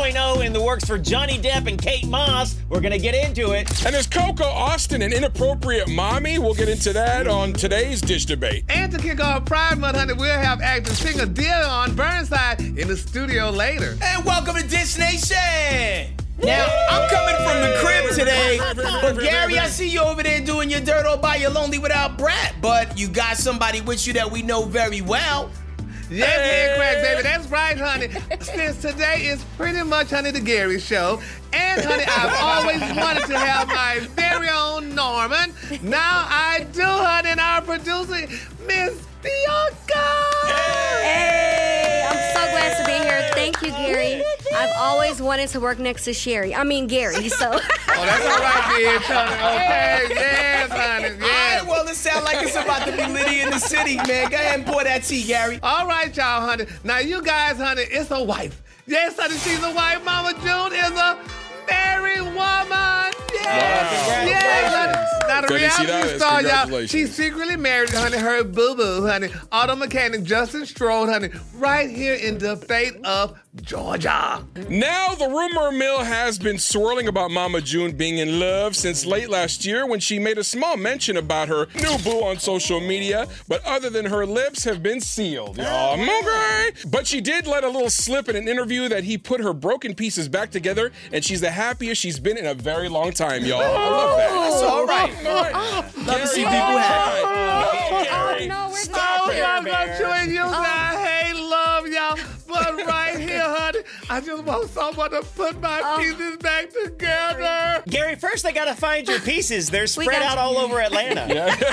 2.0 in the works for Johnny Depp and Kate Moss. We're going to get into it. And is Coco Austin an inappropriate mommy? We'll get into that on today's Dish Debate. And to kick off Pride Month, honey, we'll have actor singer Dion Burnside in the studio later. And welcome to Dish Nation. Now, I'm coming from the crib today, but Gary, I see you over there doing your dirt all by your lonely without Brat, but you got somebody with you that we know very well. Yes, correct, baby. That's right, honey. Since today is pretty much, honey, the Gary Show. And, honey, I've always wanted to have my very own Norman. Now I do, honey, and our producer, Miss Bianca. Hey, I'm so glad to be here. Thank you, Gary. I've always wanted to work next to Gary, so. Oh, that's all right, bitch, honey. Okay, yes, honey, yes. All right, well, it sounds like it's about to be litty in the city, man. Go ahead and pour that tea, Gary. All right, y'all, honey. Now, you guys, honey, it's a wife. Yes, honey, she's a wife. Mama June is a married woman. Yes, yes, honey. Now, the reality star, y'all, she's secretly married, honey, her boo-boo, honey, auto mechanic Justin Strode, honey, right here in the state of Georgia. Now, the rumor mill has been swirling about Mama June being in love since late last year when she made a small mention about her new boo on social media, but other than her lips have been sealed, y'all. Okay. But she did let a little slip in an interview that he put her broken pieces back together, and she's the happiest she's been in a very long time, y'all. I love that. That's all right. Love to see people happy. No, we're Oh, y'all gonna join you now. Hey, love y'all. But right here, honey, I just want someone to put my pieces back together. Gary, first I got to find your pieces. They're spread out all over Atlanta.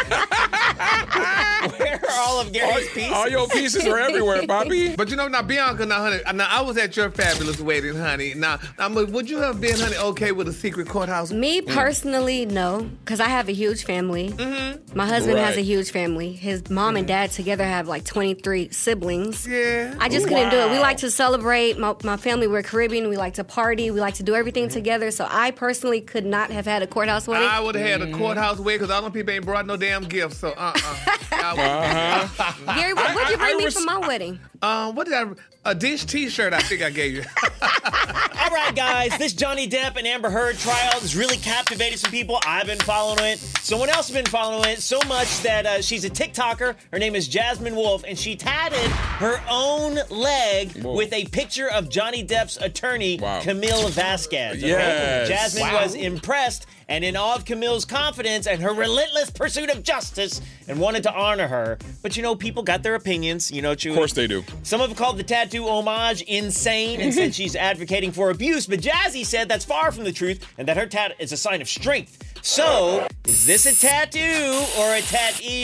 Where are all of Gary's pieces? All your pieces are everywhere, Poppy. But you know, now, Bianca, now, honey, now, I was at your fabulous wedding, honey. Now, would you have been, honey, okay with a secret courthouse? Me, personally, no, because I have a huge family. Mm-hmm. My husband has a huge family. His mom and dad together have like 23 siblings. Yeah. I just couldn't do it. We like to celebrate. My family, we're Caribbean. We like to party. We like to do everything together. So I personally could not have had a courthouse wedding. I would have had a courthouse wedding because all them people ain't brought no damn gifts. So, Gary, what'd you bring me for my wedding? What did a Dish T-shirt I think I gave you. All right, guys, this Johnny Depp and Amber Heard trial has really captivated some people. I've been following it. Someone else has been following it so much that she's a TikToker. Her name is Jasmine Wolf, and she tatted her own leg with a picture of Johnny Depp's attorney, Camille Vasquez. Okay? Yes. Jasmine was impressed and in awe of Camille's confidence and her relentless pursuit of justice and wanted to honor her. But, you know, people got their opinions, you know, Chewy. Of course they do. Some have called the tattoo homage insane and said she's advocating for abuse, but Jazzy said that's far from the truth and that her tat is a sign of strength. So, is this a tattoo or a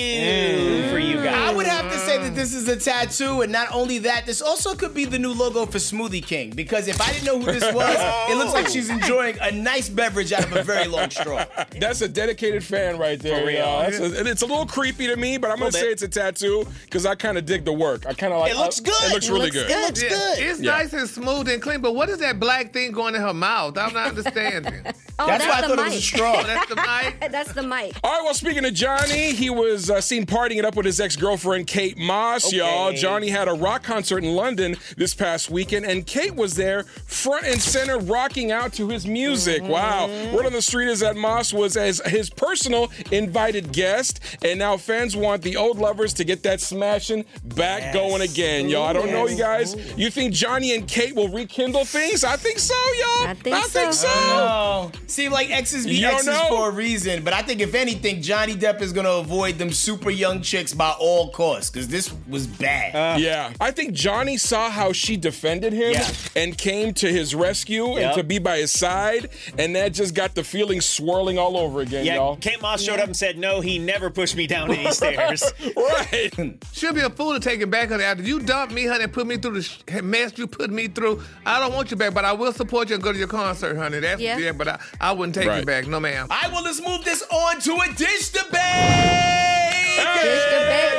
tattoo for you guys? I would have to say that this is a tattoo, and not only that, this also could be the new logo for Smoothie King, because if I didn't know who this was, it looks like she's enjoying a nice beverage out of a very long straw. That's a dedicated fan right there. For real. It's a little creepy to me, but I'm going to say it's a tattoo because I kind of dig the work. I kind of like it. Looks good. It looks really good. It looks good. It's nice and smooth and clean, but what is that black thing going in her mouth? I'm not understanding. That's why I thought the it was a mic. straw. That's the mic? That's the mic. All right, well, speaking of Johnny, he was seen partying it up with his ex-girlfriend, Kate Moss, y'all. Johnny had a rock concert in London this past weekend, and Kate was there front and center rocking out to his music. Wow. Word on the street is that Moss was as his personal invited guest, and now fans want the old lovers to get that smashing back going again, y'all. I don't know, you guys. You think Johnny and Kate will rekindle things? I think so, y'all. I think so. No. Seem like exes be You don't exes know? for a reason, but I think if anything, Johnny Depp is gonna avoid them super young chicks by all costs, because this was bad. Yeah. I think Johnny saw how she defended him and came to his rescue and to be by his side, and that just got the feelings swirling all over again, y'all. Kate Moss showed up and said, no, he never pushed me down any stairs. Right. She'll be a fool to take it back, honey. After you dumped me, honey, and put me through the mess you put me through, I don't want you back, but I will support you and go to your concert, honey. That's but I wouldn't take you back. No, ma'am. All right, well, let's move this on to a dish debate. Dish debate.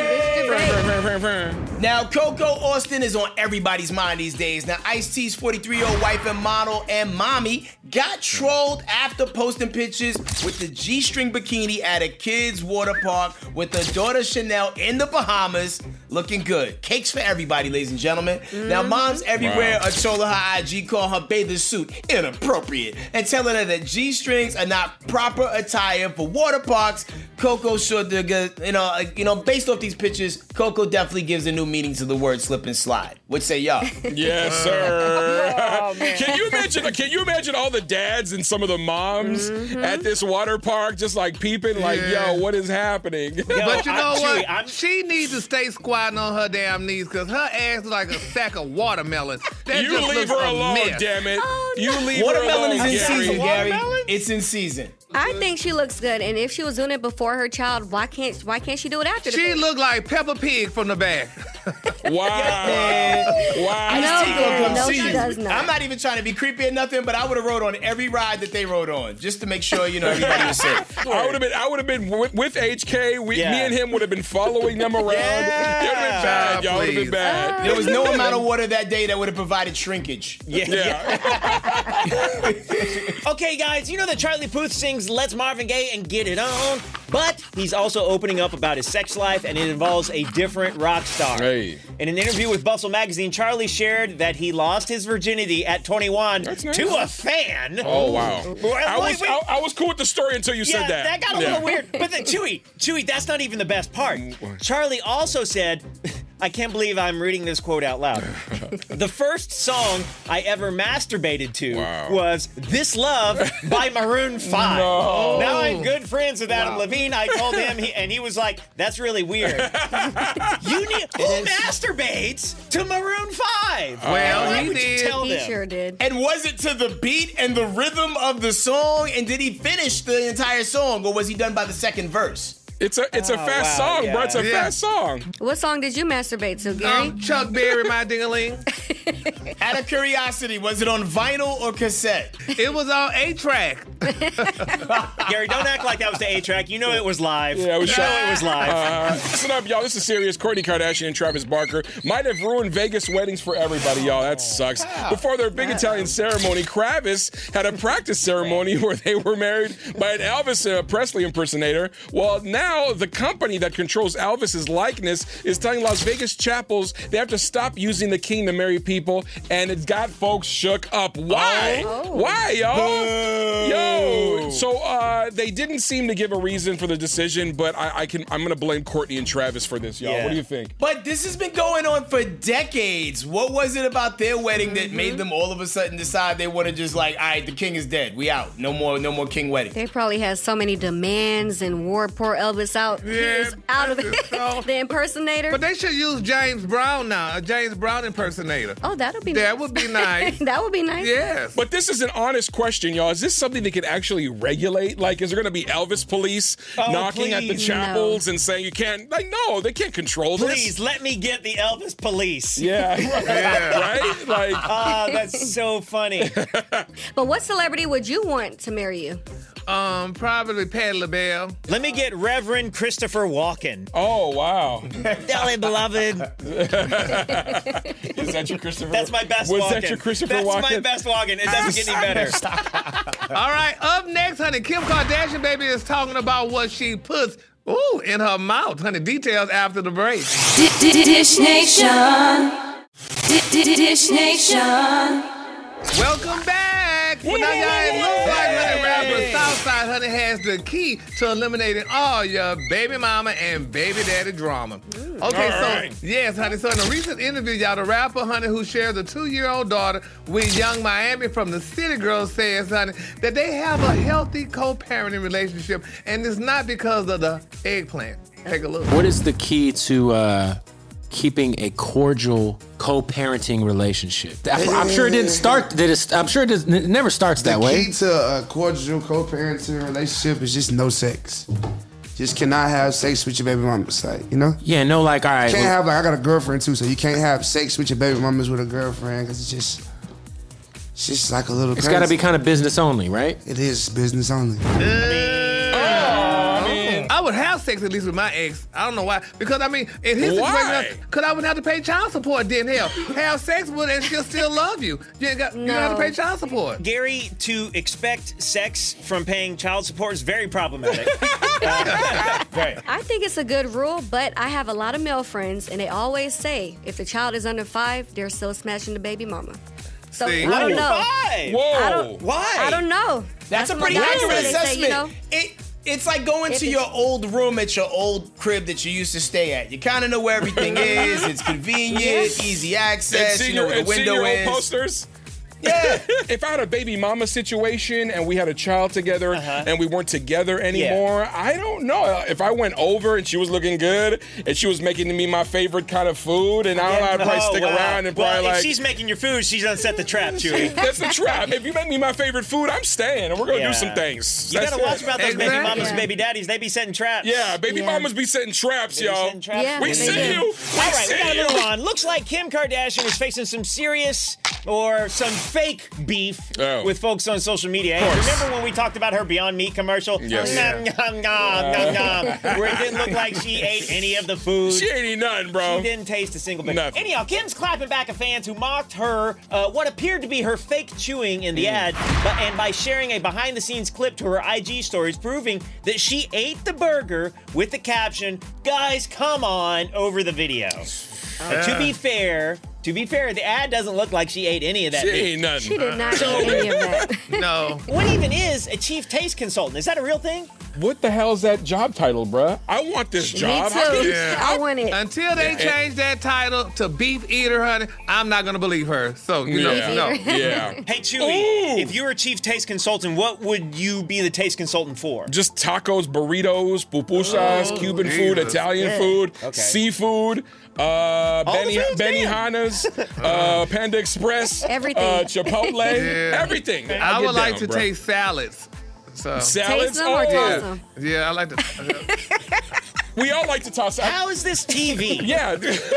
Now, Coco Austin is on everybody's mind these days. Now, Ice-T's 43-year-old wife and model and mommy got trolled after posting pictures with the G-string bikini at a kid's water park with her daughter Chanel in the Bahamas, looking good. Cakes for everybody, ladies and gentlemen. Now, moms everywhere are trolling her IG, calling her bathing suit inappropriate and telling her that G-strings are not proper attire for water parks. Coco should, based off these pictures, Coco definitely gives a new meaning to the word slip and slide. What say y'all? Yes, sir. Oh, man. Can you imagine all the dads and some of the moms at this water park just like peeping like, yo, what is happening? Yo, but you know what? She needs to stay squatting on her damn knees because her ass is like a sack of watermelon. You leave her alone, damn it. Oh, no. You leave watermelon her alone, is in season, Gary. Watermelon? It's in season. I think she looks good, and if she was doing it before her child, why can't she do it after? She looked like Peppa Pig from the back. Wow. She does not. I'm not even trying to be creepy or nothing, but I would have rode on every ride that they rode on just to make sure everybody was safe. I would have been with HK. Me and him would have been following them around. Yeah. It would have been bad. Y'all would have been bad. There was no amount of water that day that would have provided shrinkage. Okay, guys, you know that Charlie Puth sings Let's Marvin Gaye and Get It On, but he's also opening up about his sex life, and it involves a different rock star. Hey. In an interview with Bustle Magazine, Charlie shared that he lost his virginity at 21 to a fan. Oh, wow. I was cool with the story until you said that. That got a little weird. But then, Chewy, that's not even the best part. Charlie also said, I can't believe I'm reading this quote out loud. The first song I ever masturbated to was This Love by Maroon 5. No. Now I'm good friends with Adam Levine. I told him, and he was like, that's really weird. Who masturbates to Maroon 5? Well, Why he would you did. tell He them? sure did. And was it to the beat and the rhythm of the song? And did he finish the entire song, or was he done by the second verse? It's a fast song, bro. It's a fast song. What song did you masturbate to, Gary? Chuck Berry, my ding-a-ling. Out of curiosity, was it on vinyl or cassette? It was on 8-track. Gary, don't act like that was the 8-track. You know it was live. Yeah, it was it was live. Listen up, y'all. This is serious. Kourtney Kardashian and Travis Barker might have ruined Vegas weddings for everybody, y'all. That sucks. Before their big Italian ceremony, Kravis had a practice ceremony where they were married by an Elvis Presley impersonator. Well, now the company that controls Elvis's likeness is telling Las Vegas chapels they have to stop using the king to marry people, and it got folks shook up. Why? Why, y'all? Yo. So they didn't seem to give a reason for the decision, but I'm gonna blame Kourtney and Travis for this, y'all. What do you think? But this has been going on for decades. What was it about their wedding that made them all of a sudden decide they want to just like, all right, the king is dead. We out. No more king wedding. They probably had so many demands and wore poor Elvis out. Yeah, he was out of it. The impersonator. But they should use James Brown now, a James Brown impersonator. Oh, that'll be nice. That would be nice. That would be nice. Yes. But this is an honest question, y'all. Is this something they could actually regulate? Like, is there going to be Elvis police knocking at the chapels and saying you can't? Like, no, they can't control this. Please, let me get the Elvis police. Yeah. Right? Like, that's so funny. But what celebrity would you want to marry you? Probably Patti LaBelle. Let me get Reverend Christopher Walken. oh, wow. Darling beloved. Is that your Christopher? That's my best Was Walken. that your Christopher Walken? That's my best Walken. It doesn't get any better. All right, up next, honey, Kim Kardashian, baby, is talking about what she puts in her mouth. Honey, details after the break. Dish Nation. Dish Nation. Welcome back. Well, now, y'all, it looks like honey, rapper Southside, honey, has the key to eliminating all your baby mama and baby daddy drama. Okay, yes, honey. So in a recent interview, y'all, the rapper, honey, who shares a 2-year-old daughter with Young Miami from the City Girls says, honey, that they have a healthy co-parenting relationship, and it's not because of the eggplant. Take a look. What is the key to keeping a cordial co-parenting relationship? I'm sure it didn't start. It never starts that way. The key to a cordial co-parenting relationship is just no sex. Just cannot have sex with your baby mamas, like, you know? Yeah, no, like, all right. Can't have, like, I got a girlfriend too, so you can't have sex with your baby mamas with a girlfriend, because it's just like a little It's got to be kind of business only, right? It is business only. I would have sex at least with my ex. I don't know why. Because, I mean, in his Why? situation, because I wouldn't have to pay child support then. Hell, have sex with her and she'll still love you. You don't have to pay child support. Gary, to expect sex from paying child support is very problematic. Right. I think it's a good rule, but I have a lot of male friends, and they always say if the child is under 5, they're still smashing the baby mama. So See? I don't know. Whoa. Why? I don't know. That's a what pretty my accurate friends say, assessment. It's like going to your old room at your old crib that you used to stay at. You kind of know where everything is. It's convenient, easy access. You know where the window is. Posters. Yeah. If I had a baby mama situation and we had a child together and we weren't together anymore, I don't know. If I went over and she was looking good and she was making me my favorite kind of food, and I don't know, I'd probably stick around and probably if she's making your food, she's done set the trap, Chewy. That's the trap. If you make me my favorite food, I'm staying, and we're gonna do some things. You That's gotta watch it. about those baby mamas and baby daddies. They be setting traps. Yeah, baby mamas be setting traps, They be y'all. setting traps. Yeah, We they see do. you. All right, we gotta move on. Looks like Kim Kardashian is facing some serious or some fake beef with folks on social media. Hey, remember when we talked about her Beyond Meat commercial? Yes. Where it didn't look like she ate any of the food. She ain't eating nothing, bro. She didn't taste a single bit. Nothing. Anyhow, Kim's clapping back at fans who mocked her, what appeared to be her fake chewing in the ad, and by sharing a behind-the-scenes clip to her IG stories proving that she ate the burger with the caption, "Guys, come on," over the video. To be fair, the ad doesn't look like she ate any of that She meat. ain't nothing. She did not eat any of that. No. What even is a chief taste consultant? Is that a real thing? What the hell's that job title, bruh? I want this job. Me How too. can you- I want it. Until they change that title to beef eater, honey, I'm not gonna believe her. So you know, Yeah. no. Yeah. Hey, Chewy, Ooh. if you were a chief taste consultant, what would you be the taste consultant for? Just tacos, burritos, pupusas, Cuban food, Jesus. Italian food, seafood, Benihana's, Panda Express, Everything. Chipotle, Yeah. everything. I would like to bro. taste salads. So salads. Taste them or toss them? yeah, I like to. We all like to toss. How is this TV? Yeah.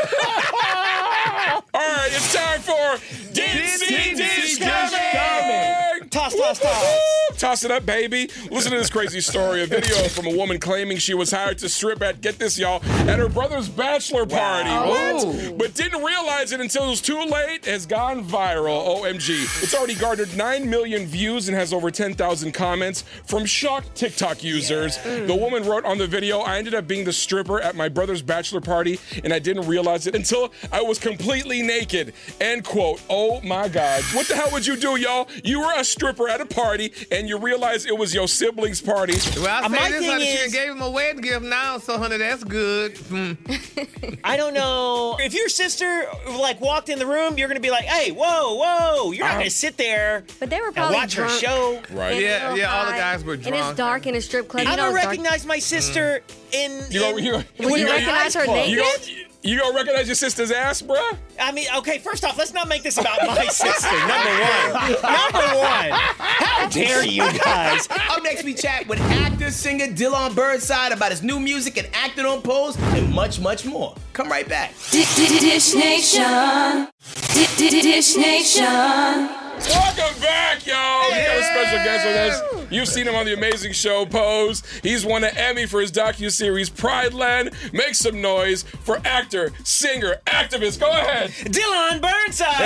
All right, it's time for Did See Dish Coming? Toss. Toss it up, baby. Listen to this crazy story. A video from a woman claiming she was hired to strip at, get this, y'all, at her brother's bachelor party. What? But didn't realize it until it was too late. Has gone viral. OMG. It's already garnered 9 million views and has over 10,000 comments from shocked TikTok users. The woman wrote on the video, "I ended up being the stripper at my brother's bachelor party, and I didn't realize it until I was completely naked." End quote. Oh my God. What the hell would you do, y'all? You were a stripper at a party, and you realized it was your sibling's party. Well, I My say this, thing honey, she is- gave him a wedding gift now, so honey, that's good. I don't know. If your sister walked in the room, you're gonna be like, "Hey, whoa!" You're not gonna sit there But they were and probably watch drunk. her show. Right. and Yeah, real yeah, all the high, guys were And drunk. it's dark in a strip club. I You know don't it's dark. recognize my sister in. Would you recognize her club. naked? You gonna recognize your sister's ass, bruh? I mean, okay, first off, let's not make this about my sister, number one. How dare you guys? Up next, we chat with actor, singer Dylan Burnside about his new music and acting on Pose and much, much more. Come right back. Dish Nation. Dish Nation. Welcome back, y'all. We got a special guest with us. You've seen him on the amazing show Pose. He's won an Emmy for his docuseries Pride Land. Make some noise for actor, singer, activist. Go ahead. Dylan Burnside.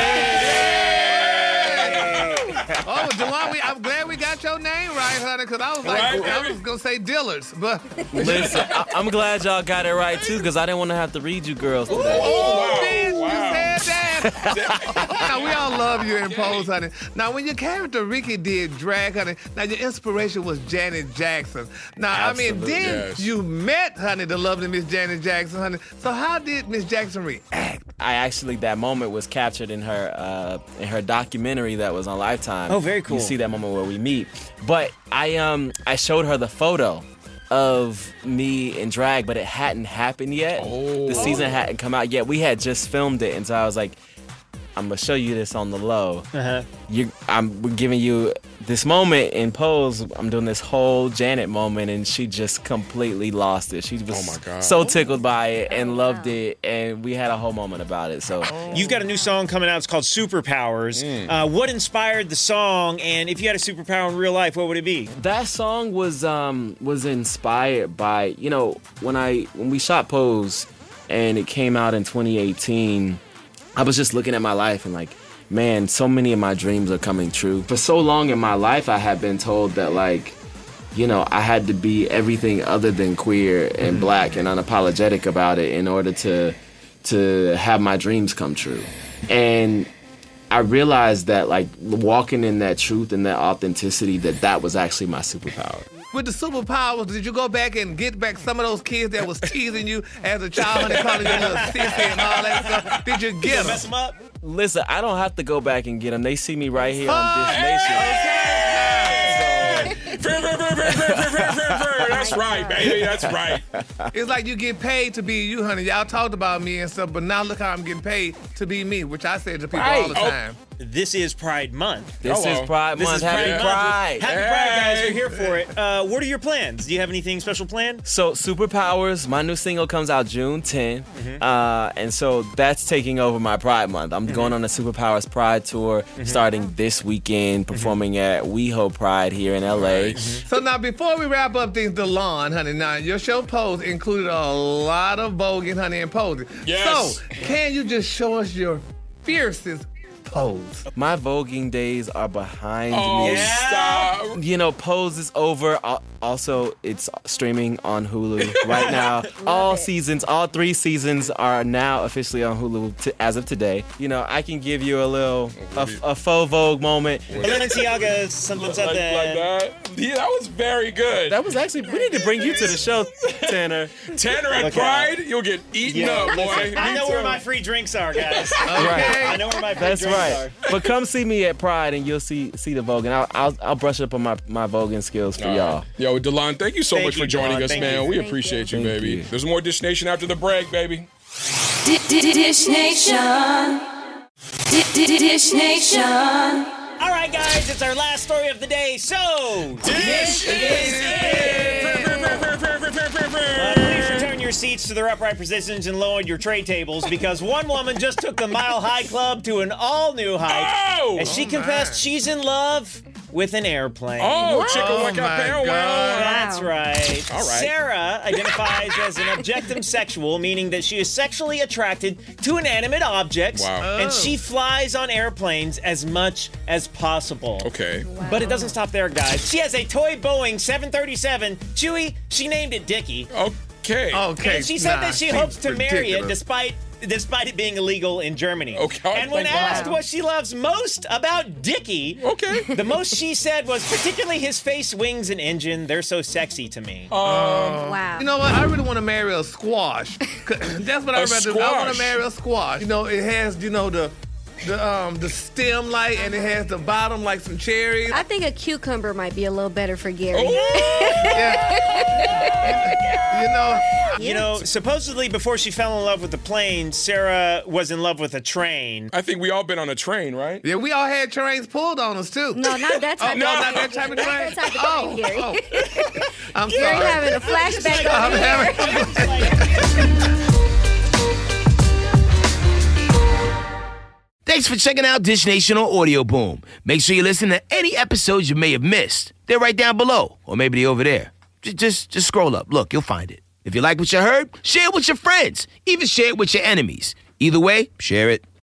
Oh, Dewan, I'm glad we got your name right, honey, because I was Right, I baby? was gonna say Dillard's, but Listen, I'm glad y'all got it right too, because I didn't want to have to read you girls today. oh, bitch, wow. you said that. Now we all love you in Pose, honey. Now when your character Ricky did drag, honey, now your inspiration was Janet Jackson. Now I mean, Absolutely. then Yes. you met, honey, the lovely Miss Janet Jackson, honey. So how did Miss Jackson react? That moment was captured in her documentary that was on Lifetime. Oh, very cool. You see that moment where we meet. But I showed her the photo of me in drag, but it hadn't happened yet. The season hadn't come out yet. We had just filmed it, and so I was like, gonna show you this on the low. We're giving you this moment in Pose. I'm doing this whole Janet moment, and she just completely lost it. She was so tickled by it and loved it, and we had a whole moment about it. So you've got a new song coming out. It's called Superpowers. What inspired the song? And if you had a superpower in real life, what would it be? That song was inspired by, you know, when we shot Pose and it came out in 2018, I was just looking at my life and like, man, so many of my dreams are coming true. For so long in my life, I had been told that, like, you know, I had to be everything other than queer and black and unapologetic about it in order to have my dreams come true. And I realized that, like, walking in that truth and that authenticity, that was actually my superpower. With the superpowers, did you go back and get back some of those kids that was teasing you as a child and calling you little sissy and all that stuff? Did you get them? Mess them up? Listen, I don't have to go back and get them. They see me right here on Dish Nation. That's right, baby. That's right. It's like you get paid to be you, honey. Y'all talked about me and stuff, but now look how I'm getting paid to be me, which I say to people all the time. This is Pride Month. This is Pride Month. Happy Pride. Happy Pride, guys. We're here for it. What are your plans? Do you have anything special planned? So, Superpowers, my new single comes out June 10th. And so that's taking over my Pride Month. I'm going on the Superpowers Pride Tour starting this weekend, performing at WeHo Pride here in LA. So now, before we wrap up things, DeLon, honey, now your show Pose included a lot of voguing, honey, and posing. Yes. So, can you just show us your fiercest Pose? My voguing days are behind me. Stop. You know, Pose is over. Also, it's streaming on Hulu right now. All 3 seasons are now officially on Hulu as of today. You know, I can give you a faux Vogue moment. Balenciaga, something. Like that. Yeah, that was very good. That was actually, we need to bring you to the show, Tanner. Tanner at Pride, you'll get eaten up, boy. I know where my free drinks are, guys. Right. I know where my free drinks are. But come see me at Pride and you'll see the Vogue, and I'll brush up on my Voguing skills for y'all. Yo, DeLon, thank you so much for joining us, man. We appreciate you, baby. There's more Dish Nation after the break, baby. Dish Nation. Dish Nation. All right, guys, it's our last story of the day. So, Dish is it. Please return your seats to their upright positions and lower your tray tables because one woman just took the Mile High Club to an all-new height as she confessed she's in love with an airplane. That's right. All right. Sarah identifies as an objectum sexual, meaning that she is sexually attracted to inanimate objects, and she flies on airplanes as much as possible. Okay. Wow. But it doesn't stop there, guys. She has a toy Boeing 737. Chewy, she named it Dickie. Okay. And she said that she hopes to marry it despite it being illegal in Germany. Okay. And when asked what she loves most about Dickie, the most she said was particularly his face, wings, and engine. They're so sexy to me. Wow. You know what? I really want to marry a squash. That's what I'd rather do. I want to marry a squash. You know, it has, you know, the stem light and it has the bottom like some cherries. I think a cucumber might be a little better for Gary. You know, supposedly before she fell in love with the plane, Sarah was in love with a train. I think we all been on a train, right? Yeah, we all had trains pulled on us too. No, not that type of train. No, not that type of train. Not that type of train, Gary. I'm Gary sorry. having a flashback over Thanks for checking out Dish Nation on Audio Boom. Make sure you listen to any episodes you may have missed. They're right down below, or maybe they're over there. Just scroll up. Look, you'll find it. If you like what you heard, share it with your friends. Even share it with your enemies. Either way, share it.